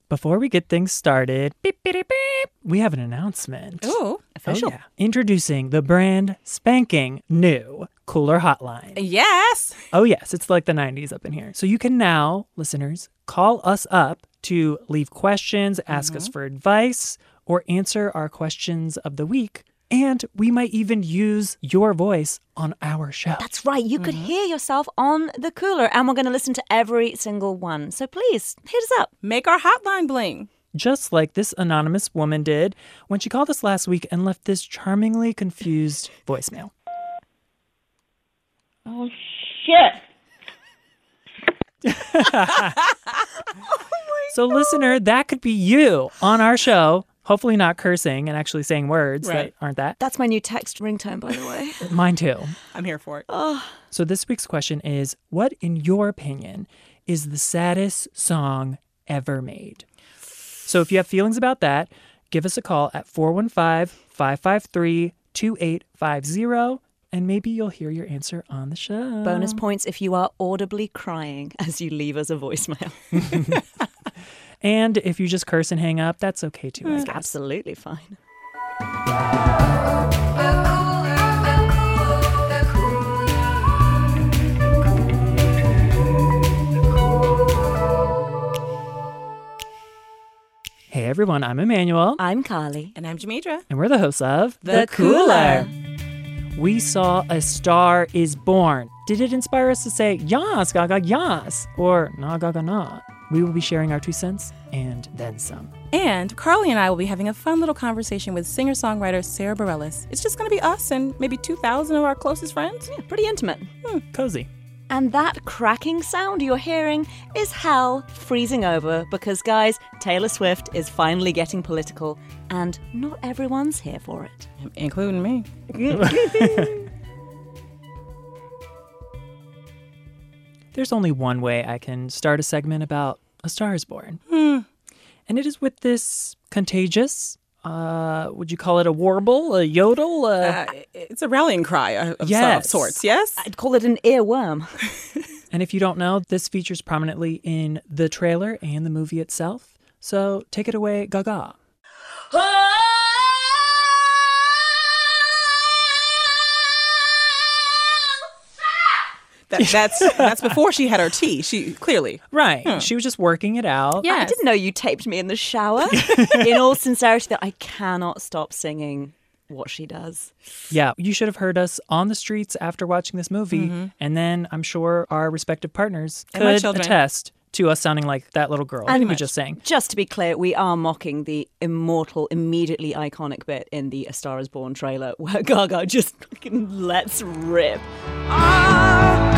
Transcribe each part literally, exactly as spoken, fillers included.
Before we get things started, beep, beep, beep, beep, we have an announcement. Ooh, official. Oh, yeah. Introducing the brand spanking new Cooler Hotline. Yes. Oh, yes. It's like the nineties up in here. So you can now, listeners, call us up to leave questions, ask mm-hmm. us for advice, or answer our questions of the week. And we might even use your voice on our show. That's right. You mm-hmm. could hear yourself on the cooler, and we're going to listen to every single one. So please, hit us up. Make our hotline bling. Just like this anonymous woman did when she called us last week and left this charmingly confused voicemail. Oh, shit. oh so, God. Listener, that could be you on our show. Hopefully not cursing and actually saying words right. that aren't that. That's my new text ringtone, by the way. Mine too. I'm here for it. Oh. So this week's question is, what, in your opinion, is the saddest song ever made? So if you have feelings about that, give us a call at four one five, five five three, two eight five zero, and maybe you'll hear your answer on the show. Bonus points if you are audibly crying as you leave us a voicemail. And if you just curse and hang up, that's okay too, I guess. Absolutely fine. Hey everyone, I'm Emmanuel. I'm Carly. And I'm Jamidra. And we're the hosts of The, the Cooler. We saw A Star Is Born. Did it inspire us to say, yas, gaga, yas, or na, gaga, na? We will be sharing our two cents and then some. And Carly and I will be having a fun little conversation with singer-songwriter Sarah Bareilles. It's just going to be us and maybe two thousand of our closest friends. Yeah, pretty intimate. Hmm, cozy. And that cracking sound you're hearing is hell freezing over because, guys, Taylor Swift is finally getting political and not everyone's here for it. Including me. There's only one way I can start a segment about A Star Is Born. Hmm. And it is with this contagious, uh, would you call it a warble, a yodel? Uh, uh, it's a rallying cry of, yes. of sorts, yes? I'd call it an earworm. And if you don't know, this features prominently in the trailer and the movie itself. So take it away, Gaga. That, that's that's before she had her tea. She clearly right. Hmm. She was just working it out. Yes. I didn't know you taped me in the shower. In all sincerity, that I cannot stop singing what she does. Yeah, you should have heard us on the streets after watching this movie, mm-hmm. and then I'm sure our respective partners and my could children. attest to us sounding like that little girl and we just sang. Just to be clear, we are mocking the immortal, immediately iconic bit in the A Star Is Born trailer where Gaga just fucking lets rip. Ah!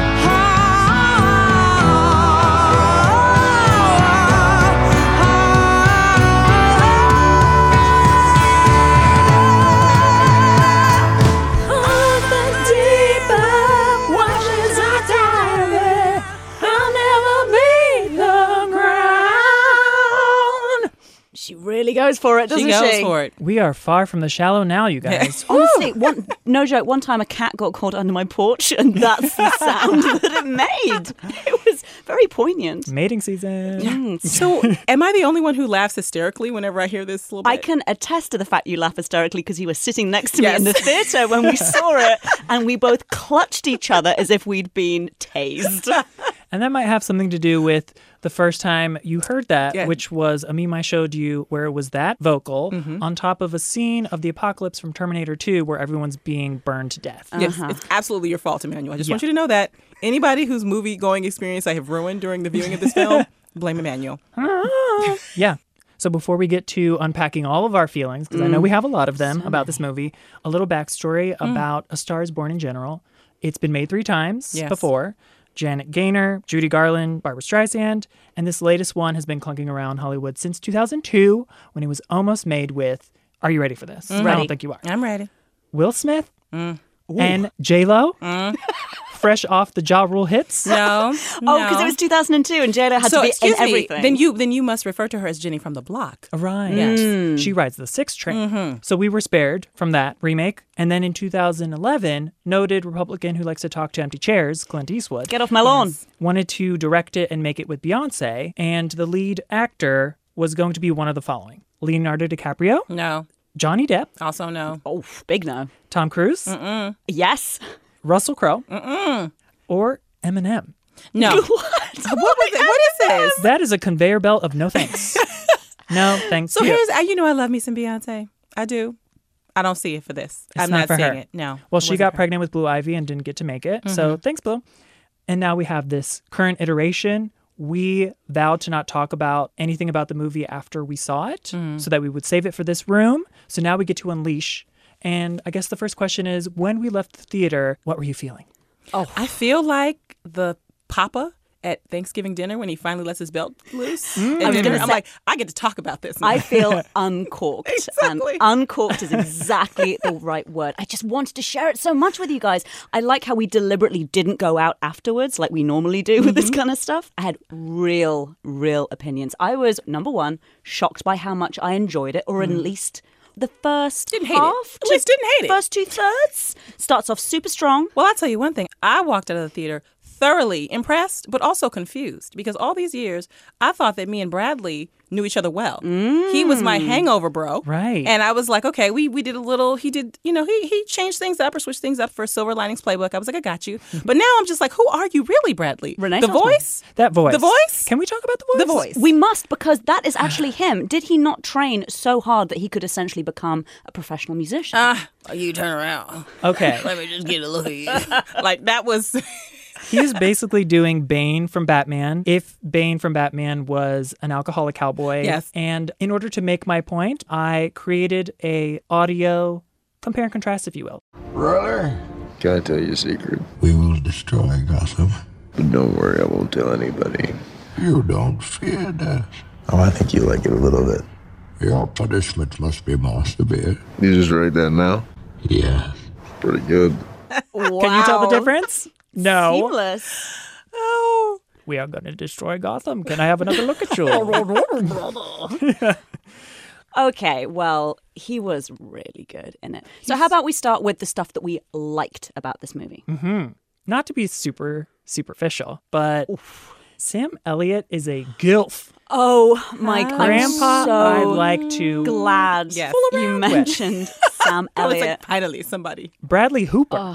She really goes for it, doesn't she? She goes she? for it. We are far from the shallow now, you guys. Honestly, one, no joke, one time a cat got caught under my porch and that's the sound that it made. It was very poignant. Mating season. Mm. So, am I the only one who laughs hysterically whenever I hear this little bit? I can attest to the fact you laugh hysterically because you were sitting next to yes. me in the theatre when we saw it and we both clutched each other as if we'd been tased. And that might have something to do with the first time you heard that, yeah. which was a meme I showed you where it was that vocal mm-hmm. on top of a scene of the apocalypse from Terminator two where everyone's being burned to death. Yes, uh-huh. it's absolutely your fault, Emmanuel. I just yeah. want you to know that. Anybody whose movie-going experience I have ruined during the viewing of this film, blame Emmanuel. Yeah. So before we get to unpacking all of our feelings, because mm. I know we have a lot of them so about this movie, a little backstory mm. about A Star Is Born in general. It's been made three times yes. before. Janet Gaynor, Judy Garland, Barbra Streisand, and this latest one has been clunking around Hollywood since two thousand two when it was almost made with, are you ready for this? Mm. I don't think you are. I'm ready. Will Smith mm. and J-Lo, mm. fresh off the Ja Rule hits. No, no. Oh, because it was two thousand two and J-Lo had so, to be excuse in everything. Me, then you then you must refer to her as Jenny from the Block. Right. Yes. Mm. She rides the six train. Mm-hmm. So we were spared from that remake. And then in two thousand eleven, noted Republican who likes to talk to empty chairs, Clint Eastwood, Get off my lawn. wanted to direct it and make it with Beyonce. And the lead actor was going to be one of the following: Leonardo DiCaprio, No. Johnny Depp, Also no. Oh, big no. Tom Cruise, Mm-mm. Yes. Russell Crowe, Mm-mm. or Eminem. No. What? What was it? What is this? That is a conveyor belt of no thanks. No thanks. So you. here's, uh, you know, I love me some Beyonce. I do. I don't see it for this. It's I'm not not, for seeing her. it. No. Well, it she wasn't got her. pregnant with Blue Ivy and didn't get to make it. So thanks, Blue. And now we have this current iteration. We vowed to not talk about anything about the movie after we saw it so that we would save it for this room. So now we get to unleash. And I guess the first question is, when we left the theater, what were you feeling? Oh, I feel like the papa at Thanksgiving dinner when he finally lets his belt loose. And I was then gonna I'm say- like, I get to talk about this now. I feel uncorked. Exactly. And uncorked is exactly the right word. I just wanted to share it so much with you guys. I like how we deliberately didn't go out afterwards like we normally do with this kind of stuff. I had real, real opinions. I was, number one, shocked by how much I enjoyed it, or at least the first Didn't hate it. half. At least didn't hate it. First two thirds. Starts off super strong. Well, I'll tell you one thing. I walked out of the theater thoroughly impressed, but also confused because all these years I thought that me and Bradley knew each other well. He was my hangover bro. Right. And I was like, okay, we we did a little, he did, you know, he he changed things up or switched things up for Silver Linings Playbook. I was like, I got you. But now I'm just like, who are you really, Bradley? Renaissance The man. voice? That voice. The voice? Can we talk about the voice? The voice. We must, because that is actually him. Did he not train so hard that he could essentially become a professional musician? Ah, you turn around. Okay. Let me just get a look at you. Like that was... He's basically doing Bane from Batman, if Bane from Batman was an alcoholic cowboy. Yes. And in order to make my point, I created a audio compare and contrast, if you will. Brother, Can I tell you a secret? we will destroy Gotham. But don't worry, I won't tell anybody. You don't fear death. Oh, I think you like it a little bit. Your punishment must be more severe. You just write that now? Yes. Pretty good. Wow. Can you tell the difference? No. Seamless. Oh. We are going to destroy Gotham. Can I have another look at you? Okay, well, he was really good in it. So how about we start with the stuff that we liked about this movie? Not to be super superficial, but Sam Elliott is a gilf. Oh, Mike, I'm Grandpa, so I'd like to. glad Yes. you around with. mentioned Sam I was Elliott. like, finally, somebody. Bradley Hooper.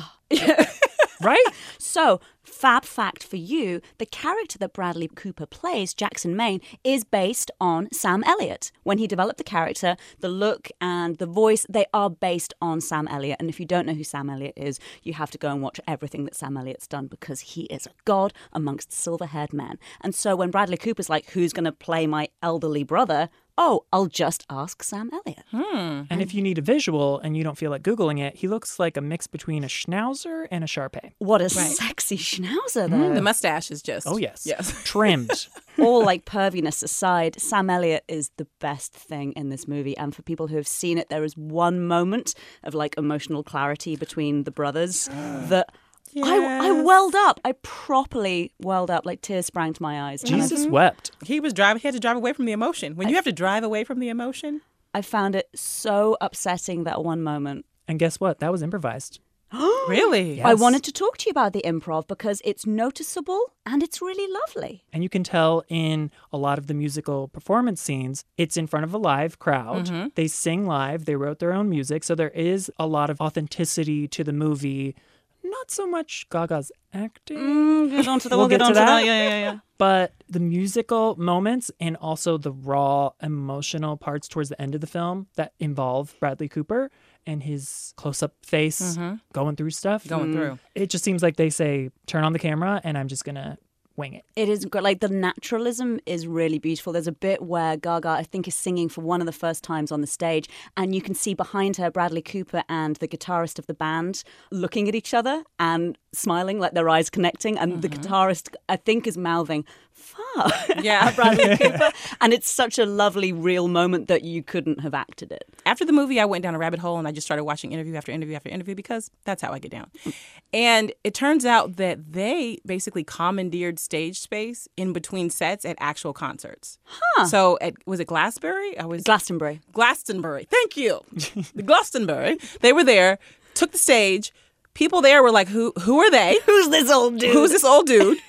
Right? So, fab fact for you, the character that Bradley Cooper plays, Jackson Maine, is based on Sam Elliott. When he developed the character, the look and the voice, they are based on Sam Elliott. And if you don't know who Sam Elliott is, you have to go and watch everything that Sam Elliott's done because he is a god amongst silver-haired men. And so when Bradley Cooper's like, who's going to play my elderly brother? Oh, I'll just ask Sam Elliott. And if you need a visual and you don't feel like Googling it, he looks like a mix between a Schnauzer and a Shar Pei. What a sexy schnauzer, though. The mustache is just... Oh, yes. Yes. Trimmed. All like perviness aside, Sam Elliott is the best thing in this movie. And for people who have seen it, there is one moment of like emotional clarity between the brothers that I, I welled up. I properly welled up, like tears sprang to my eyes. And I- Jesus wept. He was driving. He had to drive away from the emotion. When you have to drive away from the emotion... I found it so upsetting that one moment. And guess what? That was improvised. Really? I Yes. wanted to talk to you about the improv because it's noticeable and it's really lovely. And you can tell in a lot of the musical performance scenes, it's in front of a live crowd. Mm-hmm. They sing live, they wrote their own music. So there is a lot of authenticity to the movie. Not so much Gaga's acting, Get on to the, We'll get to that. Yeah, yeah, yeah. but the musical moments and also the raw emotional parts towards the end of the film that involve Bradley Cooper and his close-up face going through stuff. Going through. It just seems like they say, turn on the camera and I'm just going to wing it. It is great. Like the naturalism is really beautiful. There's a bit where Gaga, I think, is singing for one of the first times on the stage, and you can see behind her Bradley Cooper and the guitarist of the band looking at each other and smiling, like their eyes connecting. And the guitarist, I think, is mouthing "fuck" Yeah. at Bradley Cooper, and it's such a lovely, real moment that you couldn't have acted it. After the movie, I went down a rabbit hole and I just started watching interview after interview after interview because that's how I get down. And it turns out that they basically commandeered stage space in between sets at actual concerts. Huh. So at, was it Glastonbury? I was Glastonbury. Glastonbury. Thank you. The Glastonbury. They were there, took the stage. People there were like, who, who are they? Who's this old dude? Who's this old dude?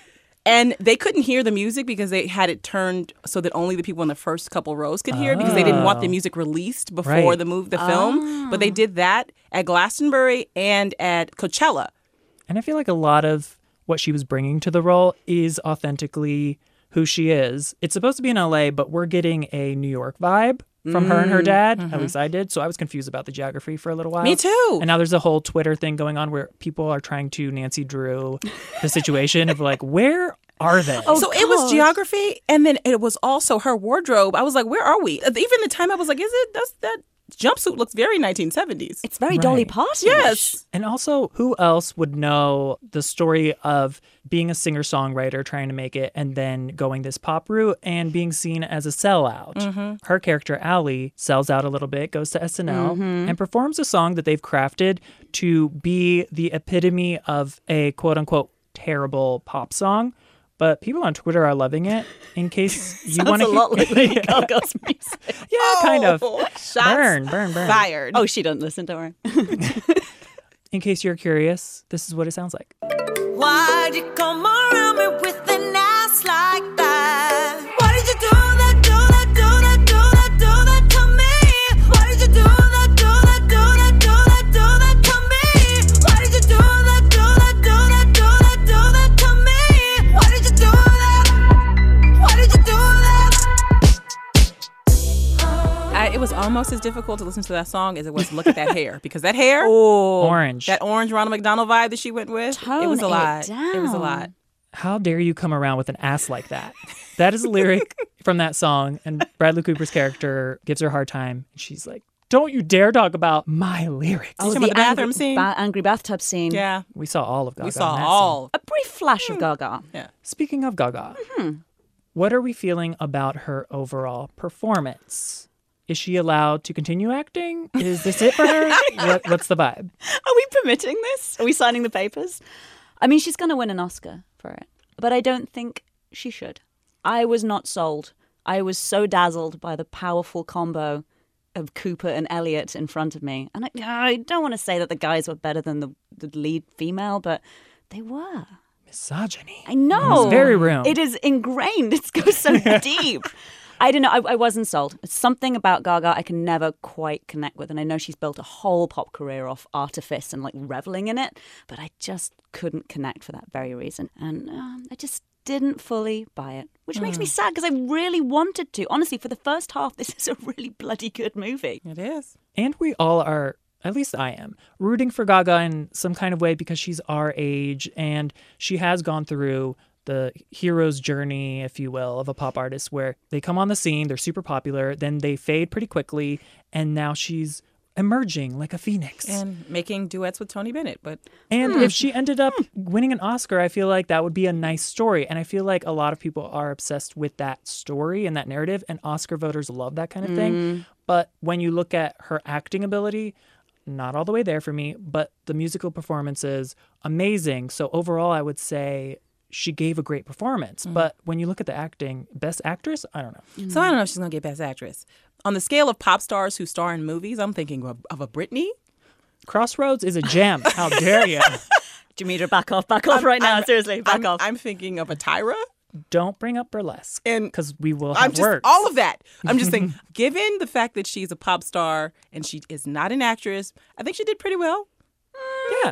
And they couldn't hear the music because they had it turned so that only the people in the first couple rows could hear it because they didn't want the music released before Right. the move, the film. But they did that at Glastonbury and at Coachella. And I feel like a lot of what she was bringing to the role is authentically who she is. It's supposed to be in L A, but we're getting a New York vibe from her and her dad. At least I did. So I was confused about the geography for a little while. Me too. And now there's a whole Twitter thing going on where people are trying to Nancy Drew the situation of like, where are they? Oh, so it was God. geography, and then it was also her wardrobe. I was like, where are we? Even the time I was like, is it, that's, that jumpsuit looks very nineteen seventies. It's very Dolly Right. Parton. Yes. And also, who else would know the story of being a singer-songwriter, trying to make it, and then going this pop route and being seen as a sellout? Mm-hmm. Her character, Allie, sells out a little bit, goes to S N L, Mm-hmm. and performs a song that they've crafted to be the epitome of a quote-unquote terrible pop song. But people on Twitter are loving it. In case you Sounds want a to, lot like Lady Gaga's music. yeah, kind of. Oh, shots Burn, burn, burn. fired. Oh, she doesn't listen, don't worry. In case you're curious, this is what it sounds like. Why'd you come around me with an ass like that? Why did you do that, do that, do that, do that, do that to me? Why did you do that, do that, do that, do that, do that to me? Why did you do that, do that, do that, do that, do that to me? Why did you do that? Why did you do that? I, it was almost as difficult to listen to that song as it was to look at that hair because that hair, Orange. that orange Ronald McDonald vibe that she went with, it was a Tone lot. it It was a down. lot. How dare you come around with an ass like that? That is a lyric from that song. And Bradley Cooper's character gives her a hard time. And she's like, don't you dare talk about my lyrics. Oh, talking about the bathroom angry, scene? ba- angry bathtub scene. Yeah, We saw all of Gaga. we in saw that all. A brief flash of Gaga. Yeah. Speaking of Gaga, what are we feeling about her overall performance? Is she allowed to continue acting? Is this it for her? what, what's the vibe? Are we permitting this? Are we signing the papers? I mean, she's going to win an Oscar for it, but I don't think she should. I was not sold. I was so dazzled by the powerful combo of Cooper and Elliot in front of me. And I, I don't want to say that the guys were better than the, the lead female, but they were. Misogyny. I know. It's very room. It is ingrained. It goes so deep. I don't know. I, I wasn't sold. It's something about Gaga I can never quite connect with. And I know she's built a whole pop career off artifice and like reveling in it. But I just couldn't connect for that very reason. And um, I just didn't fully buy it, which makes me sad because I really wanted to. Honestly, for the first half, this is a really bloody good movie. It is. And we all are, at least I am, rooting for Gaga in some kind of way because she's our age and she has gone through the hero's journey, if you will, of a pop artist where they come on the scene, they're super popular, then they fade pretty quickly, and now she's emerging like a phoenix. And making duets with Tony Bennett, but And if she ended up winning an Oscar, I feel like that would be a nice story. And I feel like a lot of people are obsessed with that story and that narrative, and Oscar voters love that kind of thing. But when you look at her acting ability, not all the way there for me, but the musical performances, amazing. So overall, I would say she gave a great performance. But when you look at the acting, best actress, I don't know. so I don't know if she's gonna get Best Actress. On the scale of pop stars who star in movies, I'm thinking of, of a Britney. Crossroads is a gem. How dare you? Demetra, back off, back off right now. I'm- Seriously, back I'm, off. I'm thinking of a Tyra. Don't bring up burlesque And because we will have I'm just words. all of that. I'm just saying, given the fact that she's a pop star and she is not an actress, I think she did pretty well. Yeah.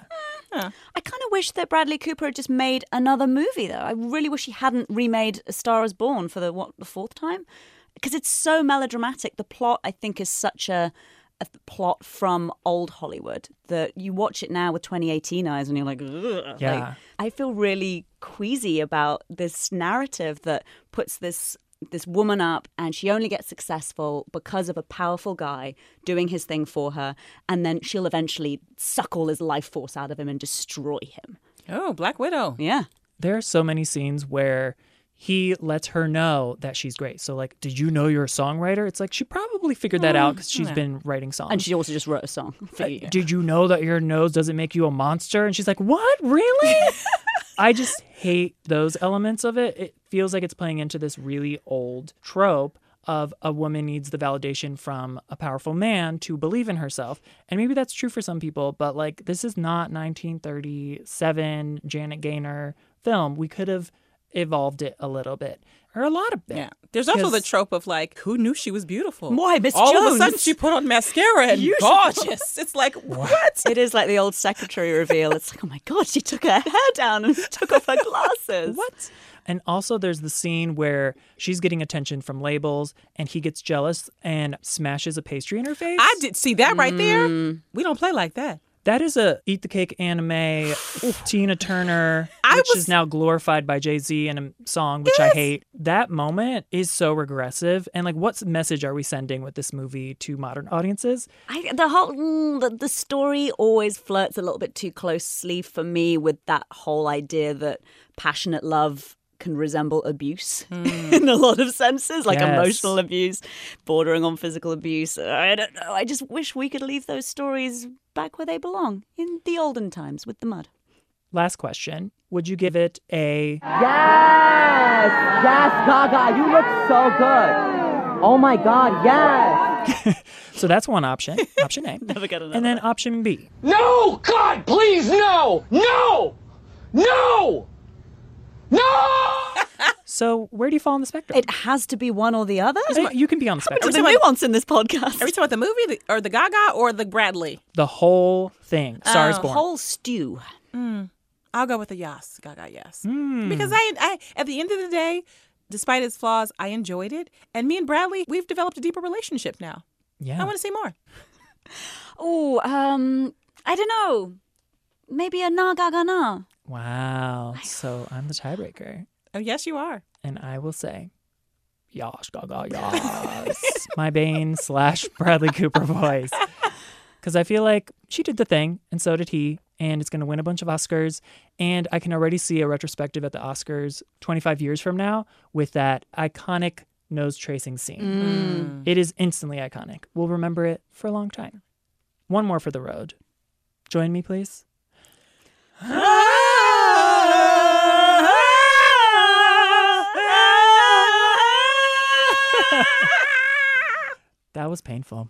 I kind of wish that Bradley Cooper had just made another movie, though. I really wish he hadn't remade A Star Is Born for the, what, the fourth time? Because it's so melodramatic. The plot, I think, is such a, a plot from old Hollywood that you watch it now with twenty eighteen eyes and you're like, ugh. Yeah. Like, I feel really queasy about this narrative that puts this this woman up and she only gets successful because of a powerful guy doing his thing for her, and then she'll eventually suck all his life force out of him and destroy him. Oh, Black Widow. Yeah. There are so many scenes where he lets her know that she's great. So, like, did you know you're a songwriter? It's like she probably figured that out because she's been writing songs. And she also just wrote a song for you. Did you know that your nose doesn't make you a monster? And she's like, what? Really? I just hate those elements of it. It feels like it's playing into this really old trope of a woman needs the validation from a powerful man to believe in herself. And maybe that's true for some people, but like this is not nineteen thirty-seven Janet Gaynor film. We could have evolved it a little bit, or a lot of it. Yeah. There's also the Because- trope of like, who knew she was beautiful? Why, Miss All Jones? of a sudden she put on mascara and You should- gorgeous. It's like, what? It is like the old secretary reveal. It's like, oh my God, she took her hair down and took off her glasses. What? And also, there's the scene where she's getting attention from labels, and he gets jealous and smashes a pastry in her face. I did see that right there. Mm. We don't play like that. That is a Eat the Cake anime, Tina Turner, I which was- is now glorified by Jay-Z in a song, which I hate. That moment is so regressive. And like, what message are we sending with this movie to modern audiences? I, the whole mm, the, the story always flirts a little bit too closely for me with that whole idea that passionate love can resemble abuse in a lot of senses, like Yes. emotional abuse, bordering on physical abuse. I don't know. I just wish we could leave those stories back where they belong, in the olden times with the mud. Last question. Would you give it a Yes! Yes, Gaga, you look so good. Oh my God, yes! So that's one option, option A. Never get another. And then option B. No! God, please, no! No! No! No! So where do you fall on the spectrum? It has to be one or the other. Eh, you can be on the spectrum. There's a nuance in this podcast. Are we talking about the movie the- or the Gaga or the Bradley? The whole thing. Star is A Born. whole stew. I'll go with the yes, Gaga, yes. Hmm. Because I, I, at the end of the day, despite its flaws, I enjoyed it. And me and Bradley, we've developed a deeper relationship now. Yeah. I want to see more. Oh, um, I don't know. Maybe a na gaga na. Wow. So I'm the tiebreaker. Oh, yes, you are. And I will say, Yosh, gaga, yas. My Bane slash Bradley Cooper voice. Because I feel like she did the thing, and so did he, and it's going to win a bunch of Oscars. And I can already see a retrospective at the Oscars twenty-five years from now with that iconic nose tracing scene. It is instantly iconic. We'll remember it for a long time. One more for the road. Join me, please. That was painful.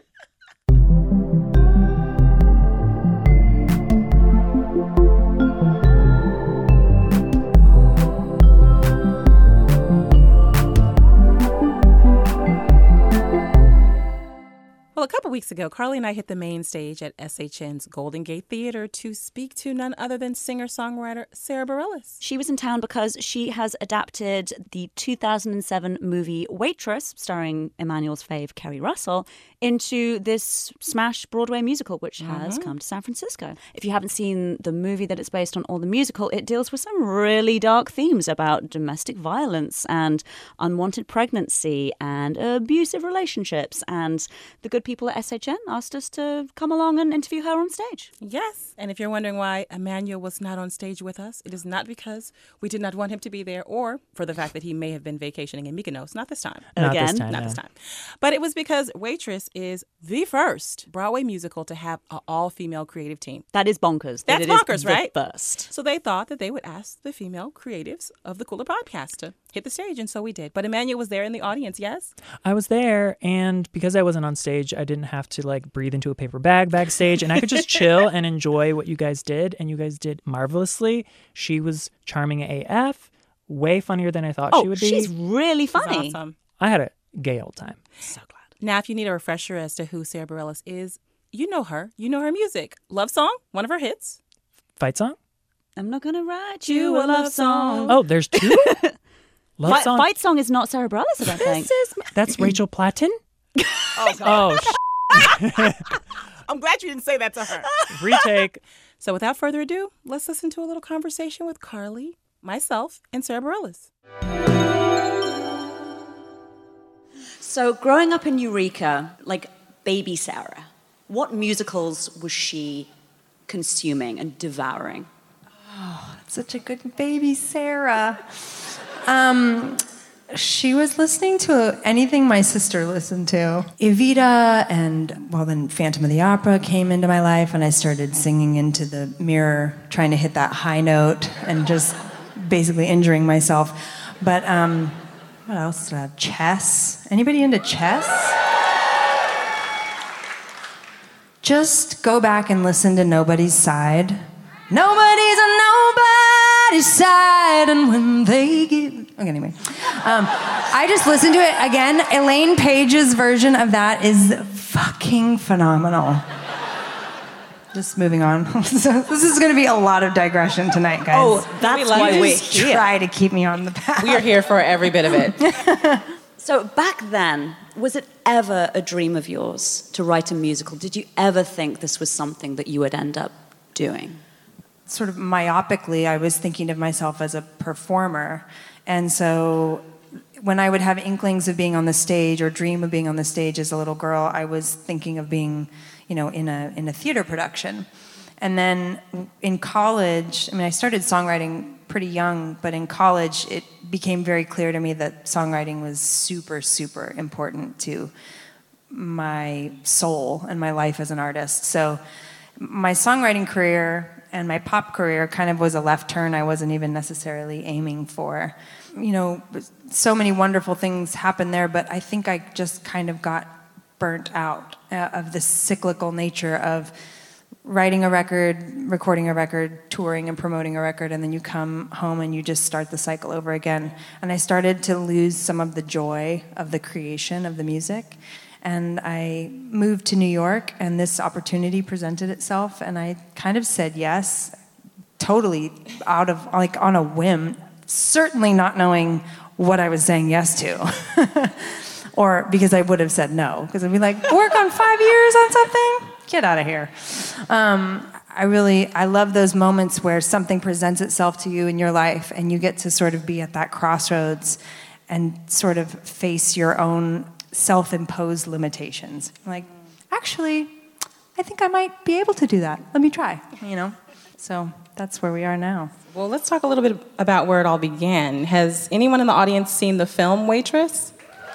Well, a couple weeks ago, Carly and I hit the main stage at S H N's Golden Gate Theater to speak to none other than singer-songwriter Sarah Bareilles. She was in town because she has adapted the two thousand seven movie Waitress, starring Emmanuel's fave Kerry Russell, into this smash Broadway musical, which has come to San Francisco. If you haven't seen the movie that it's based on or the musical, it deals with some really dark themes about domestic violence and unwanted pregnancy and abusive relationships. And the good people at S H N asked us to come along and interview her on stage. Yes, and if you're wondering why Emmanuel was not on stage with us, it is not because we did not want him to be there or for the fact that he may have been vacationing in Mykonos. Not this time. Not Again? this time. Not no. this time. But it was because Waitress is the first Broadway musical to have an all-female creative team. That is bonkers. that That's it is bonkers, the right? First. So they thought that they would ask the female creatives of the Cooler Podcast to hit the stage, and so we did. But Emmanuel was there in the audience, yes? I was there, and because I wasn't on stage, I didn't have to like breathe into a paper bag backstage, and I could just chill and enjoy what you guys did, and you guys did marvelously. She was charming A F, way funnier than I thought Oh, she would be. she's really funny. Awesome. I had a gay old time. So glad. Now, if you need a refresher as to who Sarah Bareilles is, you know her. You know her music. Love Song, one of her hits. Fight song? I'm not gonna write you a love song. Oh, there's two? Love Fight, song? Fight song is not Sarah Bareilles, I don't think. That's Rachel Platten? Oh, God. Oh, I'm glad you didn't say that to her. sh- retake. So without further ado, let's listen to a little conversation with Carly, myself, and Sarah Bareilles. So, growing up in Eureka, like baby Sarah, what musicals was she consuming and devouring? Such a good baby, Sarah. Um, she was listening to anything my sister listened to. Evita and, well, then Phantom of the Opera came into my life, and I started singing into the mirror, trying to hit that high note and just basically injuring myself. But um, what else did I have? Chess. Anybody into chess? Just go back and listen to Nobody's Side. Nobody's a nobody. sunny side, and when they give. Okay, anyway, um, I just listened to it again. Elaine Page's version of that is fucking phenomenal. Just moving on. So this is going to be a lot of digression tonight, guys. Oh, that's why we're Just here. try to keep me on the path. We are here for every bit of it. So back then, was it ever a dream of yours to write a musical? Did you ever think this was something that you would end up doing? Sort of myopically, I was thinking of myself as a performer. And so when I would have inklings of being on the stage or dream of being on the stage as a little girl, I was thinking of being, you know, in a in a theater production. And then in college, I mean, I started songwriting pretty young, but in college, it became very clear to me that songwriting was super, super important to my soul and my life as an artist. So my songwriting career and my pop career kind of was a left turn I wasn't even necessarily aiming for. You know, so many wonderful things happened there, but I think I just kind of got burnt out uh, of the cyclical nature of writing a record, recording a record, touring and promoting a record, and then you come home and you just start the cycle over again. And I started to lose some of the joy of the creation of the music. And I moved to New York, and this opportunity presented itself, and I kind of said yes, totally out of, like, on a whim, certainly not knowing what I was saying yes to. Or because I would have said no, because I'd be like, work on five years on something? Get out of here. Um, I really, I love those moments where something presents itself to you in your life, and you get to sort of be at that crossroads and sort of face your own self-imposed limitations. Like, actually, I think I might be able to do that. Let me try, you know? So that's where we are now. Well, let's talk a little bit about where it all began. Has anyone in the audience seen the film Waitress?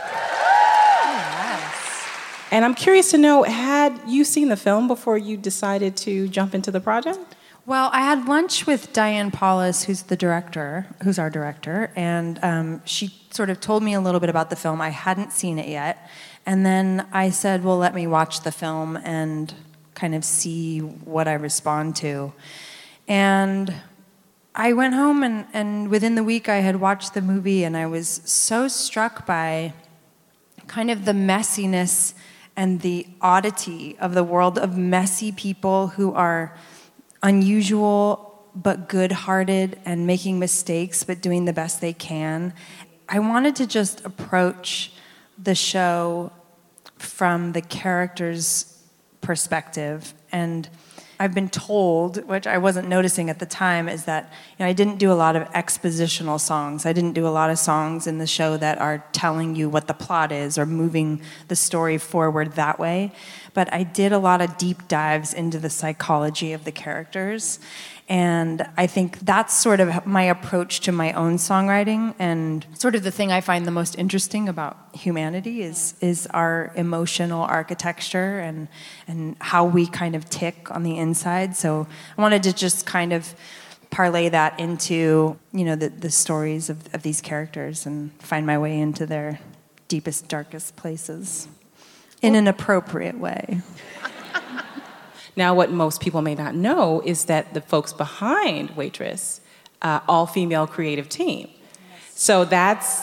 And I'm curious to know, had you seen the film before you decided to jump into the project? Well, I had lunch with Diane Paulus, who's the director, who's our director, and um, she sort of told me a little bit about the film. I hadn't seen it yet. And then I said, well, let me watch the film and kind of see what I respond to. And I went home, and, and within the week I had watched the movie, and I was so struck by kind of the messiness and the oddity of the world of messy people who are unusual but good-hearted and making mistakes but doing the best they can. I wanted to just approach the show from the character's perspective. And I've been told, which I wasn't noticing at the time, is that, you know, I didn't do a lot of expositional songs. I didn't do a lot of songs in the show that are telling you what the plot is or moving the story forward that way. But I did a lot of deep dives into the psychology of the characters. And I think that's sort of my approach to my own songwriting, and sort of the thing I find the most interesting about humanity is is our emotional architecture and and how we kind of tick on the inside. So I wanted to just kind of parlay that into, you know, the, the stories of, of these characters and find my way into their deepest, darkest places in an appropriate way. Now, what most people may not know is that the folks behind Waitress, uh, all-female creative team. So that's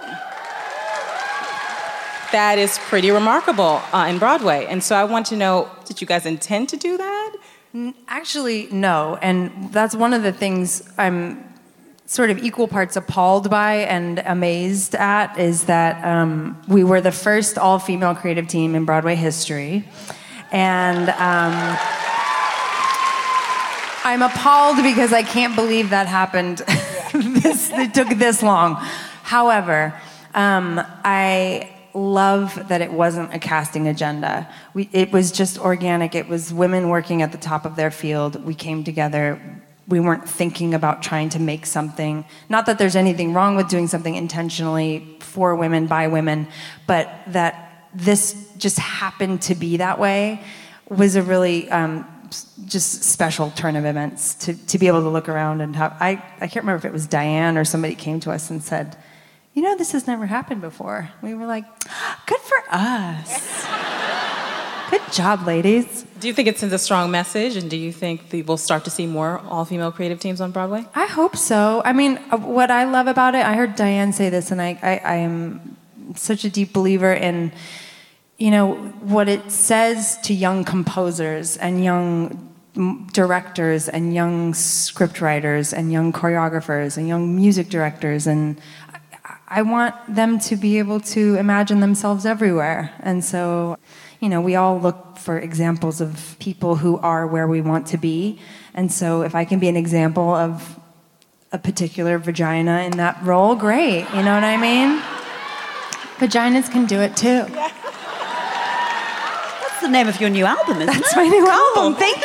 that is pretty remarkable uh, in Broadway. And so I want to know, did you guys intend to do that? Actually, no. And that's one of the things I'm sort of equal parts appalled by and amazed at, is that um, we were the first all-female creative team in Broadway history. And um, I'm appalled because I can't believe that happened. this, it took this long. However, um, I love that it wasn't a casting agenda. We, it was just organic. It was women working at the top of their field. We came together. We weren't thinking about trying to make something. Not that there's anything wrong with doing something intentionally for women, by women, but that this just happened to be that way was a really um, just special turn of events to, to be able to look around and have, I, I can't remember if it was Diane or somebody came to us and said, you know, this has never happened before. We were like, good for us. Good job, ladies. Do you think it sends a strong message, and do you think that we'll start to see more all-female creative teams on Broadway? I hope so. I mean, uh, what I love about it, I heard Diane say this, and I, I, I am such a deep believer in, you know, what it says to young composers and young m- directors and young scriptwriters and young choreographers and young music directors. And I, I want them to be able to imagine themselves everywhere. And so, you know, we all look for examples of people who are where we want to be. And so if I can be an example of a particular vagina in that role, great. You know what I mean? Vaginas can do it too. That's the name of your new album, isn't That's it? my new Cool. album. Thank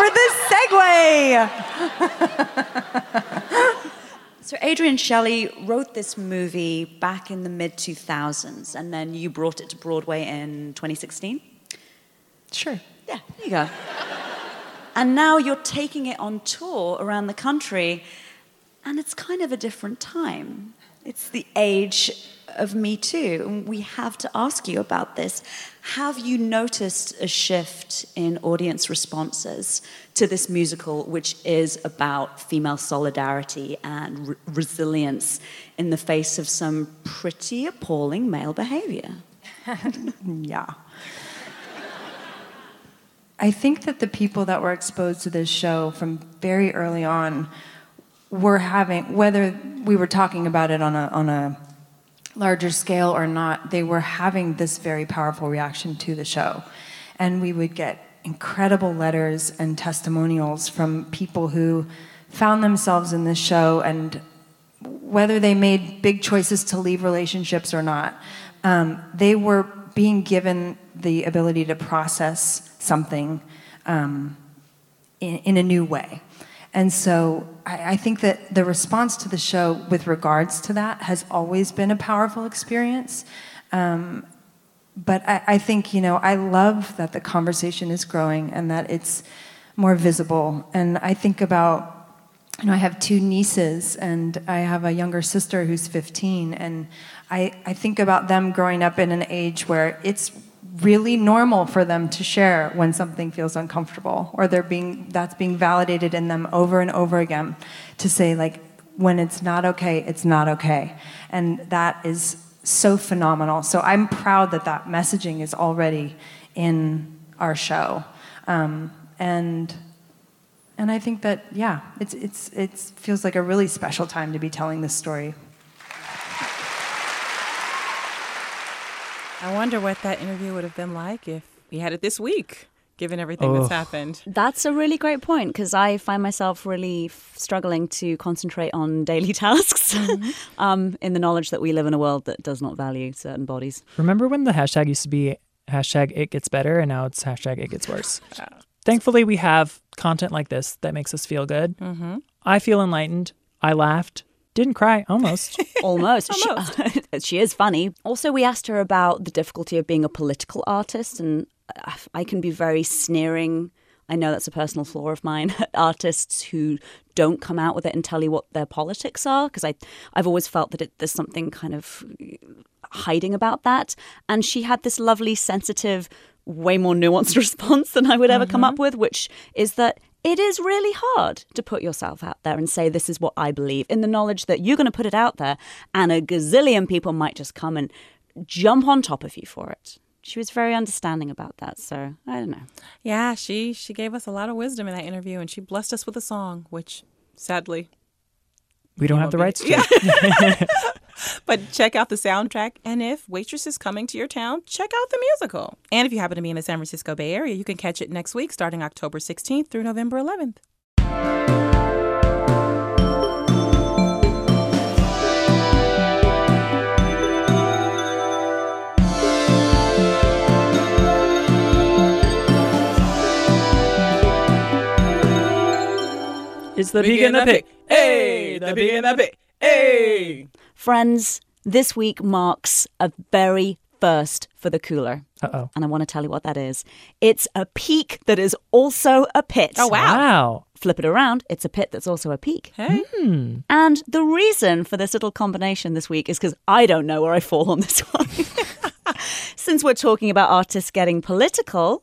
you for this segue. So Adrian Shelley wrote this movie back in the mid two thousands, and then you brought it to Broadway in twenty sixteen? Sure. Yeah, there you go. And now you're taking it on tour around the country, and it's kind of a different time. It's the age of Me Too, and we have to ask you about this. Have you noticed a shift in audience responses to this musical, which is about female solidarity and re- resilience in the face of some pretty appalling male behavior? Yeah. I think that the people that were exposed to this show from very early on were having, whether we were talking about it on a on a larger scale or not, they were having this very powerful reaction to the show. And we would get incredible letters and testimonials from people who found themselves in this show, and whether they made big choices to leave relationships or not, um, they were being given the ability to process something um, in, in a new way. And so I, I think that the response to the show with regards to that has always been a powerful experience. Um, but I, I think, you know, I love that the conversation is growing and that it's more visible. And I think about, you know, I have two nieces and I have a younger sister who's fifteen. And I, I think about them growing up in an age where it's really normal for them to share when something feels uncomfortable, or they're being that's being validated in them over and over again to say, like, when it's not okay, it's not okay. And that is so phenomenal. So I'm proud that that messaging is already in our show. Um, and and I think that, yeah, it's it's it feels like a really special time to be telling this story. I wonder what that interview would have been like if we had it this week, given everything Oh. that's happened. That's a really great point, because I find myself really f- struggling to concentrate on daily tasks um, in the knowledge that we live in a world that does not value certain bodies. Remember when the hashtag used to be hashtag it gets better, and now it's hashtag it gets worse? Thankfully, we have content like this that makes us feel good. Mm-hmm. I feel enlightened. I laughed. Didn't cry, almost. Almost. Almost. She, she is funny. Also, we asked her about the difficulty of being a political artist, and I can be very sneering. I know that's a personal flaw of mine, at artists who don't come out with it and tell you what their politics are, because I, I've always felt that it, there's something kind of hiding about that. And she had this lovely, sensitive, way more nuanced response than I would ever mm-hmm. come up with, which is that it is really hard to put yourself out there and say, this is what I believe, in the knowledge that you're going to put it out there and a gazillion people might just come and jump on top of you for it. She was very understanding about that, so I don't know. Yeah, she she gave us a lot of wisdom in that interview, and she blessed us with a song, which sadly we don't have the rights to. Yeah. But check out the soundtrack, and if Waitress is coming to your town, check out the musical. And if you happen to be in the San Francisco Bay Area, you can catch it next week, starting October sixteenth through November eleventh. It's the Pig and the Pig. Hey, the Pig and the Pig. Hey. Friends, this week marks a very first for the cooler. Uh-oh. And I want to tell you what that is. It's a peak that is also a pit. Oh, wow. Wow. Flip it around, it's a pit that's also a peak. Hey. Hmm. And the reason for this little combination this week is because I don't know where I fall on this one. Since we're talking about artists getting political,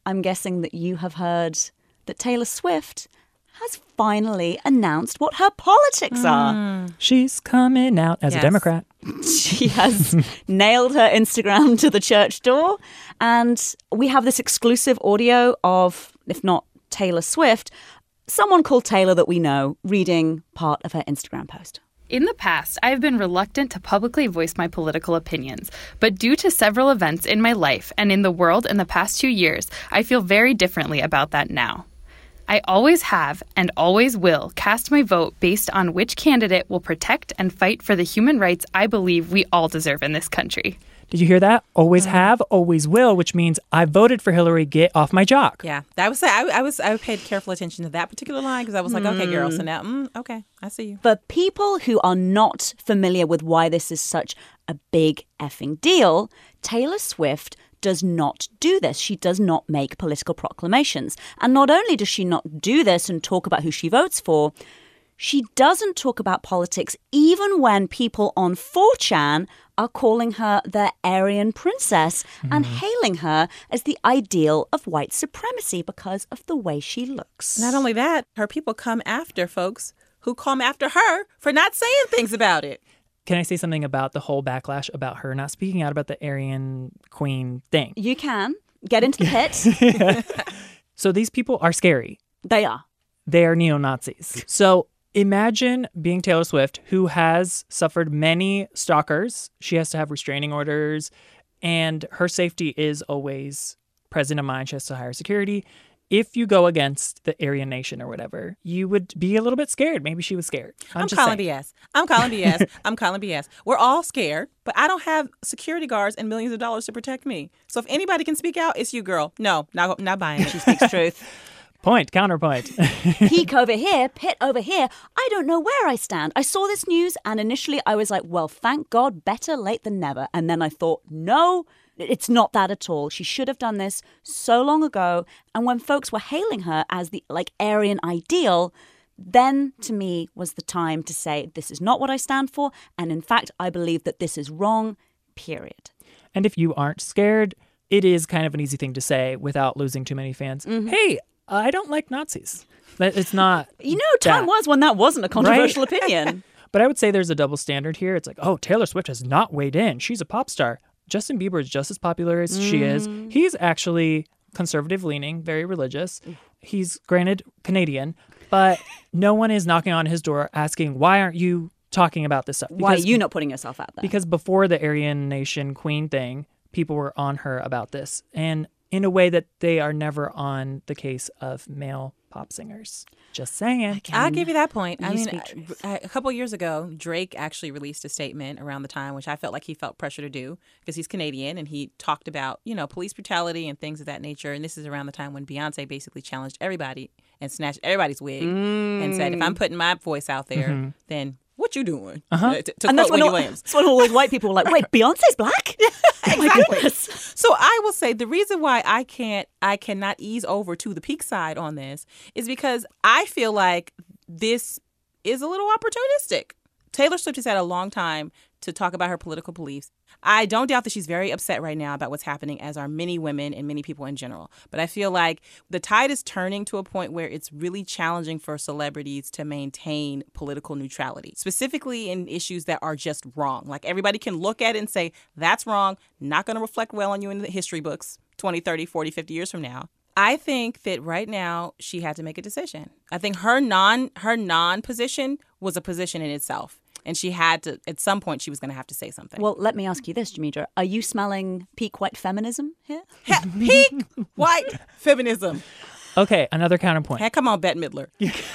I'm guessing that you have heard that Taylor Swift has finally announced what her politics are. She's coming out as Yes. a Democrat. She has nailed her Instagram to the church door. And we have this exclusive audio of, if not Taylor Swift, someone called Taylor that we know reading part of her Instagram post. In the past, I have been reluctant to publicly voice my political opinions, but due to several events in my life and in the world in the past two years, I feel very differently about that now. I always have and always will cast my vote based on which candidate will protect and fight for the human rights I believe we all deserve in this country. Did you hear that? Always have, always will, which means I voted for Hillary. Get off my jock. Yeah, that was I, I was I paid careful attention to that particular line because I was like, okay, girl. So now, mm, okay, I see you. For people who are not familiar with why this is such a big effing deal, Taylor Swift does not do this. She does not make political proclamations. And not only does she not do this and talk about who she votes for, she doesn't talk about politics even when people on four chan are calling her their Aryan princess mm-hmm. and hailing her as the ideal of white supremacy because of the way she looks. Not only that, her people come after folks who come after her for not saying things about it. Can I say something about the whole backlash about her not speaking out about the Aryan Queen thing? You can. Get into the pit. So these people are scary. They are. They are neo-Nazis. So imagine being Taylor Swift, who has suffered many stalkers. She has to have restraining orders, and her safety is always present in mind. She has to hire security. If you go against the Aryan Nation or whatever, you would be a little bit scared. Maybe she was scared. I'm, I'm just calling saying. B S. I'm calling B S. I'm calling B S. We're all scared, but I don't have security guards and millions of dollars to protect me. So if anybody can speak out, it's you, girl. No, not, not buying it. She speaks truth. Point, counterpoint. Peak over here, pit over here. I don't know where I stand. I saw this news and initially I was like, well, thank God, better late than never. And then I thought, no, it's not that at all. She should have done this so long ago. And when folks were hailing her as the like Aryan ideal, then to me was the time to say, this is not what I stand for. And in fact, I believe that this is wrong, period. And if you aren't scared, it is kind of an easy thing to say without losing too many fans. Mm-hmm. Hey, I don't like Nazis. That it's not. You know, time that. was when that wasn't a controversial Right? opinion. But I would say there's a double standard here. It's like, oh, Taylor Swift has not weighed in. She's a pop star. Justin Bieber is just as popular as mm. she is. He's actually conservative leaning, very religious. He's granted Canadian, but no one is knocking on his door asking, why aren't you talking about this stuff? Because, why are you not putting yourself out there? Because before the Aryan Nation Queen thing, people were on her about this. And in a way that they are never on the case of male pop singers. Just saying. I'll give you that point. I You mean, speak truth. a, a couple years ago, Drake actually released a statement around the time, which I felt like he felt pressure to do because he's Canadian, and he talked about, you know, police brutality and things of that nature. And this is around the time when Beyonce basically challenged everybody and snatched everybody's wig mm. and said, if I'm putting my voice out there, mm-hmm. then what you doing? Uh-huh. Uh, to, to and that's when, all, Williams. that's when all these white people were like, wait, Beyonce's black? Oh my goodness. So I will say the reason why I can't, I cannot ease over to the peak side on this is because I feel like this is a little opportunistic. Taylor Swift has had a long time to talk about her political beliefs. I don't doubt that she's very upset right now about what's happening, as are many women and many people in general. But I feel like the tide is turning to a point where it's really challenging for celebrities to maintain political neutrality, specifically in issues that are just wrong. Like everybody can look at it and say, that's wrong, not going to reflect well on you in the history books twenty, thirty, forty, fifty years from now. I think that right now she had to make a decision. I think her non her non-position was a position in itself. And she had to, at some point, she was going to have to say something. Well, let me ask you this, Jamidra. Are you smelling peak white feminism here? Peak white feminism. Okay, another counterpoint. Hey, come on, Bette Midler.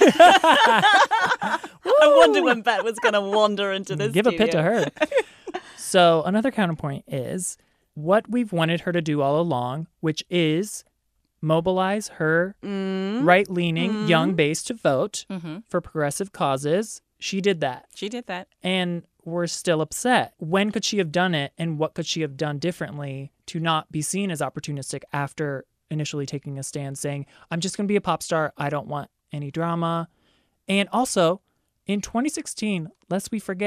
I wonder when Bette was going to wander into this Give studio. a pit to her. So another counterpoint is what we've wanted her to do all along, which is mobilize her mm. right-leaning mm. young base to vote mm-hmm. for progressive causes. She did that. She did that. And we're still upset. When could she have done it, and what could she have done differently to not be seen as opportunistic after initially taking a stand saying, I'm just going to be a pop star. I don't want any drama. And also, in twenty sixteen, lest we forget,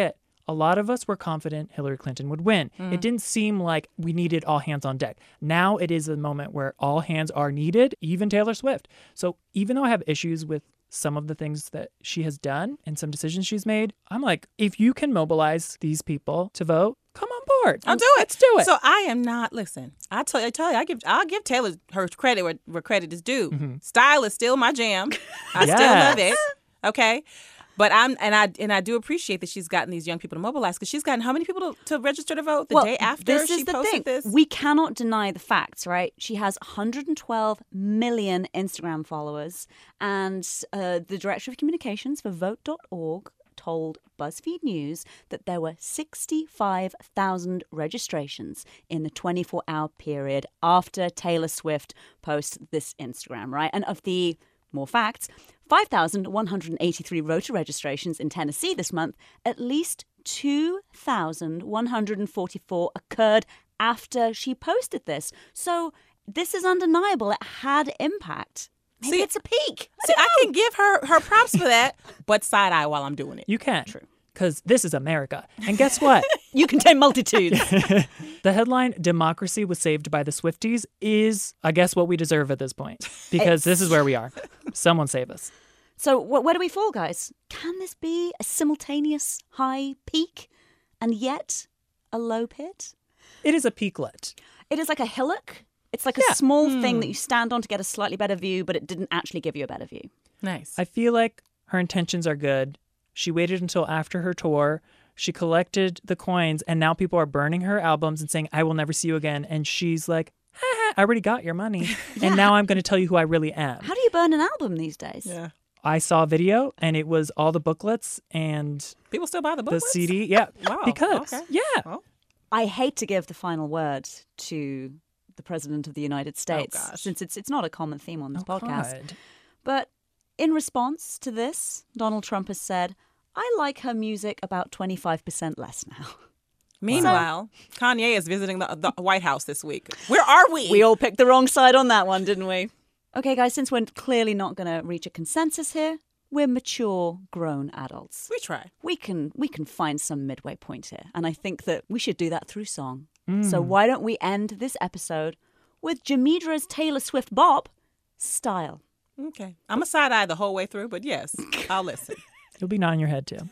a lot of us were confident Hillary Clinton would win. Mm. It didn't seem like we needed all hands on deck. Now it is a moment where all hands are needed, even Taylor Swift. So even though I have issues with some of the things that she has done and some decisions she's made, I'm like, if you can mobilize these people to vote, come on board. I'll do it. Let's do it. So I am not. Listen, I tell you, I tell you, I give, I'll give Taylor her credit where, where credit is due. Mm-hmm. Style is still my jam. I Yes. still love it. Okay, but I'm and I and I do appreciate that she's gotten these young people to mobilize because she's gotten how many people to, to register to vote the well, day after this she is the posted thing. this. We cannot deny the facts, right? She has one hundred twelve million Instagram followers, and uh, the director of communications for vote dot org told BuzzFeed News that there were sixty-five thousand registrations in the twenty-four hour period after Taylor Swift posted this Instagram, right? And of the more facts, five thousand one hundred eighty-three voter registrations in Tennessee this month, at least two thousand one hundred forty-four occurred after she posted this. So this is undeniable. It had impact. Maybe See, it's a peak. I See, don't I know. can give her her props for that, but side eye while I'm doing it. You can. True. Because this is America. And guess what? You contain multitudes. The headline, Democracy was saved by the Swifties, is, I guess, what we deserve at this point. Because this is where we are. Someone save us. So wh- where do we fall, guys? Can this be a simultaneous high peak and yet a low pit? It is a peaklet. It is like a hillock. It's like Yeah. a small Hmm. thing that you stand on to get a slightly better view, but it didn't actually give you a better view. Nice. I feel like her intentions are good. She waited until after her tour. She collected the coins, and now people are burning her albums and saying, I will never see you again. And she's like, ha, ha, I already got your money. And now I'm going to tell you who I really am. How do you burn an album these days? Yeah. I saw a video, and it was all the booklets and People still buy the the booklets? C D. Yeah. Wow. Because, Okay. yeah. Well, I hate to give the final word to the President of the United States, gosh. since it's it's not a common theme on this Oh, podcast. God. But in response to this, Donald Trump has said, I like her music about twenty-five percent less now. meanwhile, Kanye is visiting the, the White House this week. Where are we? We all picked the wrong side on that one, didn't we? Okay, guys, since we're clearly not going to reach a consensus here, we're mature, grown adults. We try. We can we can find some midway point here, and I think that we should do that through song. So why don't we end this episode with Jamidra's Taylor Swift bop, Style. Okay. I'm a side eye the whole way through, but yes, I'll listen. You'll be nodding your head, too.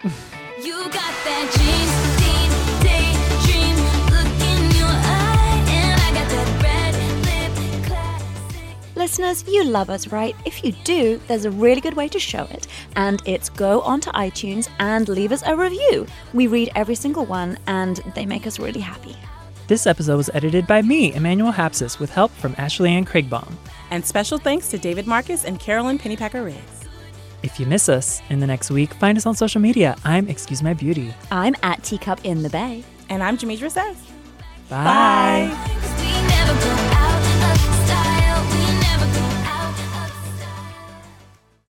You got that dream, deep daydream look in your eye, and I got that red lip classic. Listeners, you love us, right? If you do, there's a really good way to show it, and it's go onto iTunes and leave us a review. We read every single one, and they make us really happy. This episode was edited by me, Emmanuel Hapsis, with help from Ashley Ann Craigbaum. And special thanks to David Marcus and Carolyn Pennypacker-Riggs. If you miss us in the next week, find us on social media. I'm Excuse My Beauty. I'm at Teacup in the Bay. And I'm Jamidra Says. Bye. Bye.